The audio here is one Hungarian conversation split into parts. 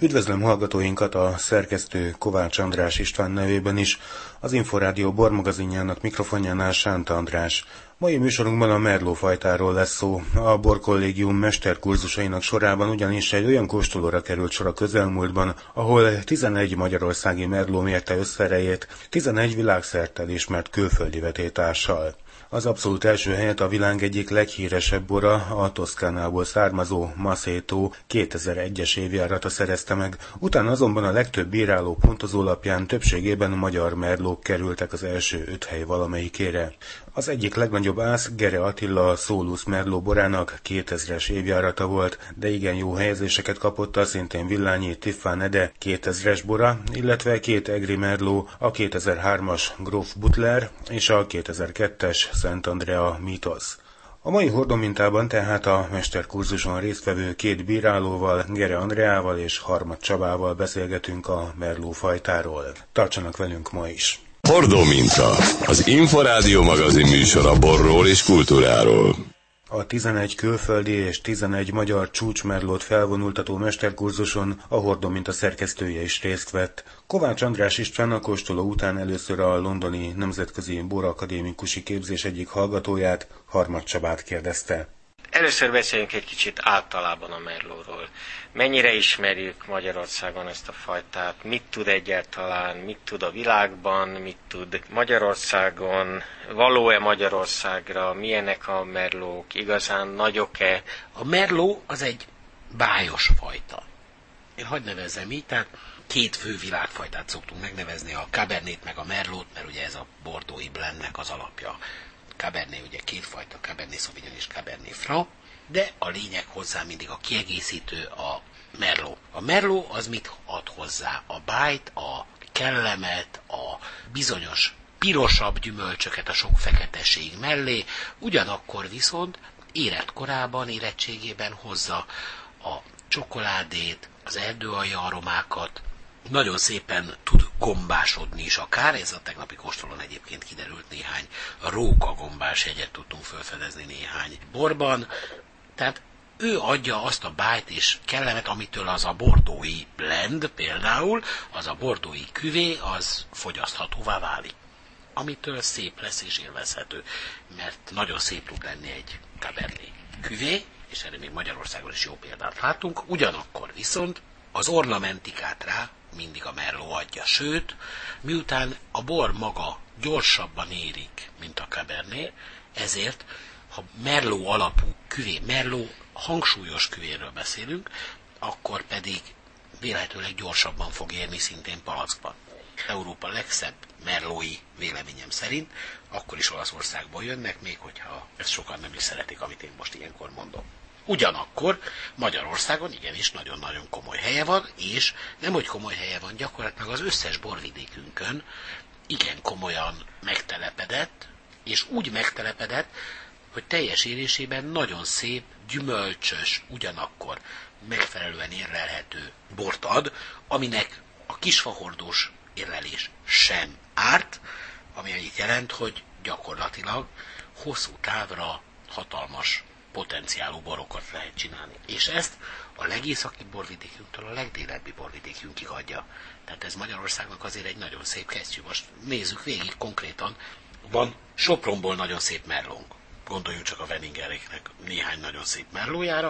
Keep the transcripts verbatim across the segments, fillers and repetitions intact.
Üdvözlöm hallgatóinkat a szerkesztő Kovács András István nevében is, az Inforádió bormagazinjának mikrofonjánál Sánta András. Mai műsorunkban a merlot fajtáról lesz szó. A borkollégium mesterkurzusainak sorában ugyanis egy olyan kóstolóra került sor a közelmúltban, ahol tizenegy magyarországi merlot mérte összerejét, tizenegy világszerte elismert külföldi vetélytársal. Az abszolút első helyet a világ egyik leghíresebb bora, a Toszkánából származó Maceto kétezer-egyes évjárata szerezte meg, utána azonban a legtöbb bíráló pontozólapján többségében magyar merlók kerültek az első öt hely valamelyikére. Az egyik legnagyobb ász Gere Attila Solus merlot borának kétezres évjárata volt, de igen jó helyezéseket kapott a szintén villányi Tiffán Ede kétezres bora, illetve két egri merlot, a kétezer-hármas Gróf Butler és a kétezer-kettes Szent Andrea Mythos. A mai hordomintában tehát a mesterkurzuson résztvevő két bírálóval, Gere Andreával és Harmat Csabával beszélgetünk a merlot fajtáról. Tartsanak velünk ma is! Hordóminta, az Inforádió magazin műsor a borról és kultúráról. A tizenegy külföldi és tizenegy magyar csúcsmerlót felvonultató mesterkurzuson a Hordóminta szerkesztője is részt vett. Kovács András István a kóstoló után először a londoni nemzetközi borakadémikusi képzés egyik hallgatóját, Harmat Csabát kérdezte. Először beszéljünk egy kicsit általában a merlóról. Mennyire ismerjük Magyarországon ezt a fajtát? Mit tud egyáltalán? Mit tud a világban? Mit tud Magyarországon? Való-e Magyarországra? Milyenek a merlók? Igazán nagyok-e? A merló az egy bájos fajta. Én hadd nevezzem így, tehát két fő világfajtát szoktunk megnevezni, a Cabernet meg a merlót, mert ugye ez a bordói blendnek az alapja. Cabernet ugye kétfajta, Cabernet Sauvignon és Cabernet Franc, de a lényeg hozzá mindig a kiegészítő, a merlot. A merlot az mit ad hozzá? A bájt, a kellemet, a bizonyos pirosabb gyümölcsöket a sok feketeség mellé, ugyanakkor viszont életkorában, érettségében hozza a csokoládét, az erdőalja aromákat, nagyon szépen tud gombásodni is akár, ez a tegnapi kóstolón egyébként kiderült, néhány róka gombás jegyet tudtunk felfedezni néhány borban, tehát ő adja azt a bájt és kellemet, amitől az a bordói blend például, az a bordói küvé, az fogyaszthatóvá válik, amitől szép lesz és élvezhető, mert nagyon szép tud lenni egy Cabernet küvé, és erre még Magyarországon is jó példát látunk, ugyanakkor viszont az ornamentikát rá mindig a merlot adja, sőt, miután a bor maga gyorsabban érik, mint a Cabernet, ezért, ha merlot alapú küvé, merlot hangsúlyos küvéről beszélünk, akkor pedig vélhetőleg gyorsabban fog érni szintén palackban. Európa legszebb merlói véleményem szerint, akkor is Olaszországból jönnek, még hogyha ezt sokan nem is szeretik, amit én most ilyenkor mondom. Ugyanakkor Magyarországon igenis nagyon-nagyon komoly helye van, és nem hogy komoly helye van, gyakorlatilag az összes borvidékünkön igen komolyan megtelepedett, és úgy megtelepedett, hogy teljes érésében nagyon szép, gyümölcsös, ugyanakkor megfelelően érlelhető bort ad, aminek a kisfahordós érlelés sem árt, ami annyit jelent, hogy gyakorlatilag hosszú távra hatalmas potenciálú borokat lehet csinálni. És ezt a legészaki borvidékünktől a legdélebbi borvidékünkig adja. Tehát ez Magyarországnak azért egy nagyon szép kesztyű. Most nézzük végig konkrétan. Van Sopronból nagyon szép merlónk. Gondoljunk csak a Veningeréknek néhány nagyon szép merlójára.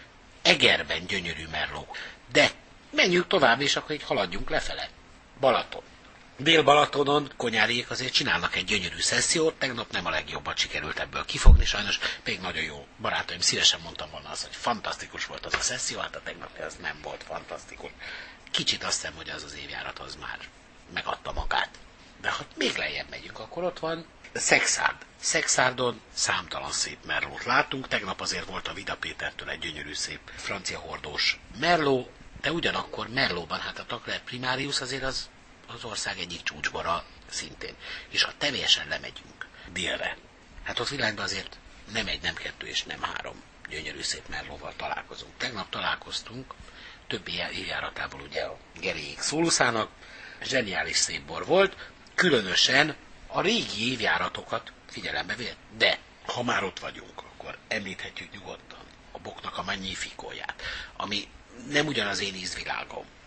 Egerben gyönyörű merló. De menjünk tovább, és akkor így haladjunk lefele. Balaton. Dél-Balatonon Konyáriék azért csinálnak egy gyönyörű szessziót, tegnap nem a legjobbat sikerült ebből kifogni, sajnos még nagyon jó barátaim, szívesen mondtam volna azt, hogy fantasztikus volt az a szesszió, hát a tegnapi az nem volt fantasztikus. Kicsit azt hiszem, hogy az az évjárat az már megadta magát. De ha még lejjebb megyünk, akkor ott van Szexárd. Szexárdon számtalan szép merlót látunk, tegnap azért volt a Vida Pétertől egy gyönyörű szép francia hordós merló, de ugyanakkor merlóban, hát a Tacler Primarius azért az az ország egyik csúcsbora szintén. És ha teljesen lemegyünk délre, hát ott világban azért nem egy, nem kettő és nem három gyönyörű szép merlóval találkozunk. Tegnap találkoztunk több évjáratából ugye a Geréjék Solusának, zseniális szép bor volt, különösen a régi évjáratokat figyelembe véve. De ha már ott vagyunk, akkor említhetjük nyugodtan a boknak a Magnificóját, ami nem ugyanaz én ízvilágom,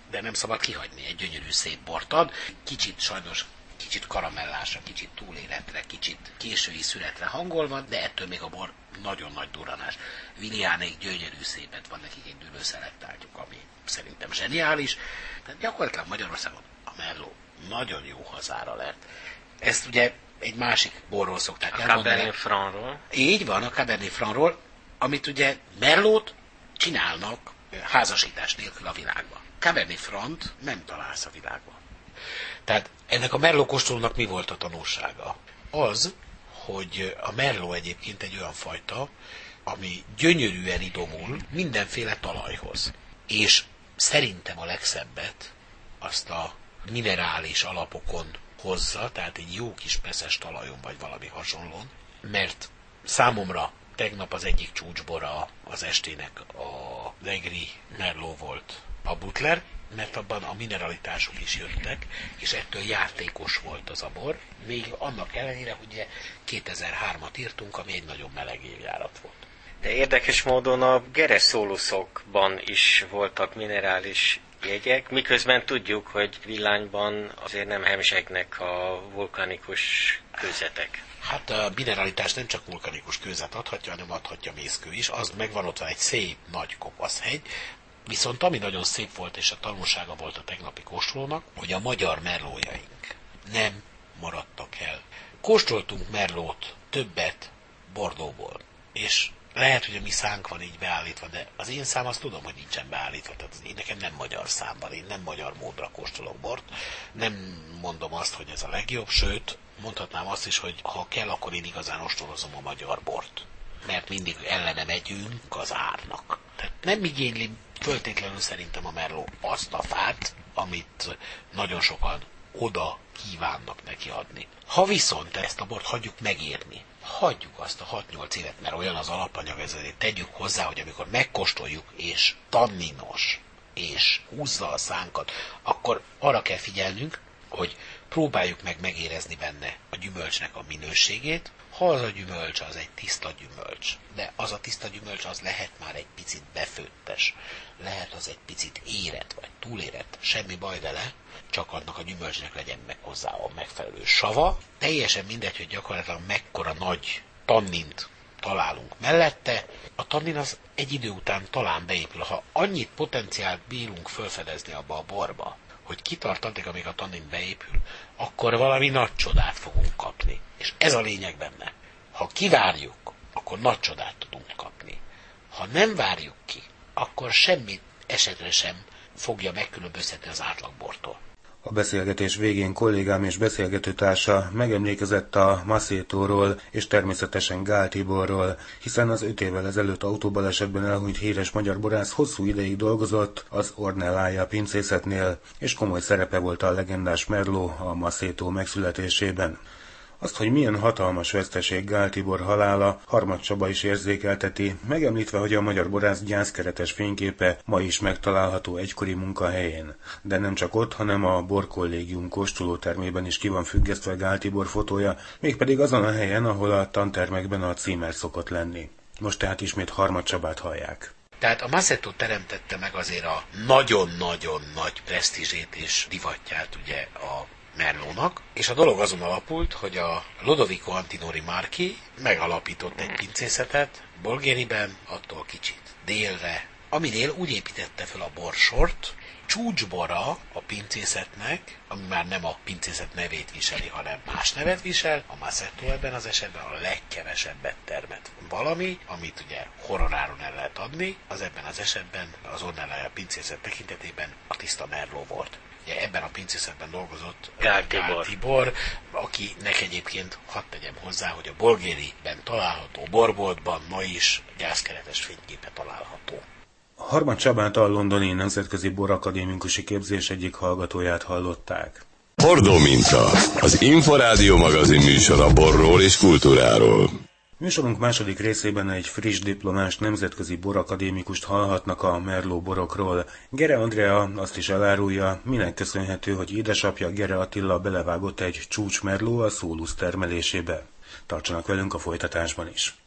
de nem szabad kihagyni, egy gyönyörű szép bort ad. Kicsit sajnos, kicsit karamellásra, kicsit túléletre, kicsit késői születre hangolva, de ettől még a bor nagyon nagy duranás. Viliánék gyönyörű szépet, van nekik egy dűlőszelektáltjuk, ami szerintem zseniális. Tehát gyakorlatilag Magyarországon a Merlot nagyon jó hazára lett. Ezt ugye egy másik borról szokták a elmondani. Cabernet Francról. Így van, a Cabernet Francról, amit ugye Merlot csinálnak házasítás nélkül a világban. Cabernet Franc nem találsz a világban. Tehát ennek a Merlot kóstolónak mi volt a tanulsága? Az, hogy a Merlot egyébként egy olyan fajta, ami gyönyörűen idomul mindenféle talajhoz. És szerintem a legszebbet azt a minerális alapokon hozza, tehát egy jó kis peszes talajon vagy valami hasonlón, mert számomra tegnap az egyik csúcsbora az estének a Negri Merlot volt a Butler, mert abban a mineralitások is jöttek, és ettől játékos volt az a bor, még annak ellenére, hogy kétezer-hármat írtunk, ami egy nagyon meleg évjárat volt. De érdekes módon a gereszóluszokban is voltak minerális jegyek, miközben tudjuk, hogy villányban azért nem hemzsegnek a vulkanikus kőzetek. Hát a mineralitás nem csak vulkanikus kőzet adhatja, hanem adhatja mészkő is. Az megvan ott van egy szép nagy kopaszhegy, viszont ami nagyon szép volt, és a tanulsága volt a tegnapi kóstolónak, hogy a magyar merlójaink nem maradtak el. Kóstoltunk merlót többet Bordeauxból, és lehet, hogy a mi szánk van így beállítva, de az én szám azt tudom, hogy nincsen beállítva. Tehát én nekem nem magyar számban, én nem magyar módra kóstolok bort. Nem mondom azt, hogy ez a legjobb, sőt, mondhatnám azt is, hogy ha kell, akkor én igazán ostorozom a magyar bort. Mert mindig ellene megyünk az árnak. Tehát nem igényli föltétlenül szerintem a Merlot azt a fát, amit nagyon sokan oda kívánnak neki adni. Ha viszont ezt a bort hagyjuk megérni, hagyjuk azt a hat-nyolc évet, mert olyan az alapanyag, ezért tegyük hozzá, hogy amikor megkóstoljuk, és tanninos, és húzza a szánkat, akkor arra kell figyelnünk, hogy próbáljuk meg megérezni benne a gyümölcsnek a minőségét. Ha az a gyümölcs, az egy tiszta gyümölcs, de az a tiszta gyümölcs, az lehet már egy picit befőttes, lehet az egy picit érett, vagy túlérett, semmi baj vele, csak annak a gyümölcsnek legyen meg hozzá a megfelelő sava. Teljesen mindegy, hogy gyakorlatilag mekkora nagy tannint találunk mellette. A tannin az egy idő után talán beépül. Ha annyit potenciált bírunk felfedezni abba a borba, hogy kitart addig, amíg a tannin beépül, akkor valami nagy csodát fogunk kapni. És ez a lényeg benne. Ha kivárjuk, akkor nagy csodát tudunk kapni. Ha nem várjuk ki, akkor semmi esetre sem fogja megkülönböztetni az átlagbortól. A beszélgetés végén kollégám és beszélgetőtársa megemlékezett a Macétóról és természetesen Gál Tiborról, hiszen az öt évvel ezelőtt autóbalesetben elhunyt híres magyar borász hosszú ideig dolgozott az Ornellaia pincészetnél, és komoly szerepe volt a legendás Merlot a Macétó megszületésében. Azt, hogy milyen hatalmas veszteség Gál Tibor halála, Harmad Csaba is érzékelteti, megemlítve, hogy a magyar borász gyászkeretes fényképe ma is megtalálható egykori munkahelyén. De nem csak ott, hanem a Borkollégium kóstolótermében is ki van függesztve Gál Tibor fotója, mégpedig azon a helyen, ahol a tantermekben a címer szokott lenni. Most tehát ismét Harmad Csabát hallják. Tehát a Macétó teremtette meg azért a nagyon-nagyon nagy presztízsét és divatját ugye a Merlónak, és a dolog azon alapult, hogy a Lodovico Antinori Marchi megalapított egy pincészetet Bolgheriben, attól kicsit délre, aminél úgy építette fel a borsort, csúcsbora a pincészetnek, ami már nem a pincészet nevét viseli, hanem más nevet visel, a Macétó ebben az esetben a legkevesebbet termet. Valami, amit ugye horroráron el lehet adni, az ebben az esetben az Ornellaia pincészet tekintetében a tiszta Merlot volt. Ugye ebben a pincészetben dolgozott Gál Tibor. Gál Tibor, akinek egyébként hadd tegyem hozzá, hogy a Bolgheriben található borboltban ma is gyászkeretes fényképe található. Harmad Csabát a londoni nemzetközi borakadémikusi képzés egyik hallgatóját hallották. Hordó minta, az Inforádió magazin műsor a borról és kultúráról. Műsorunk második részében egy friss diplomás nemzetközi borakadémikust hallhatnak a Merlot borokról. Gere Andrea azt is elárulja, minek köszönhető, hogy édesapja Gere Attila belevágott egy csúcs Merlot a Solus termelésébe. Tartsanak velünk a folytatásban is!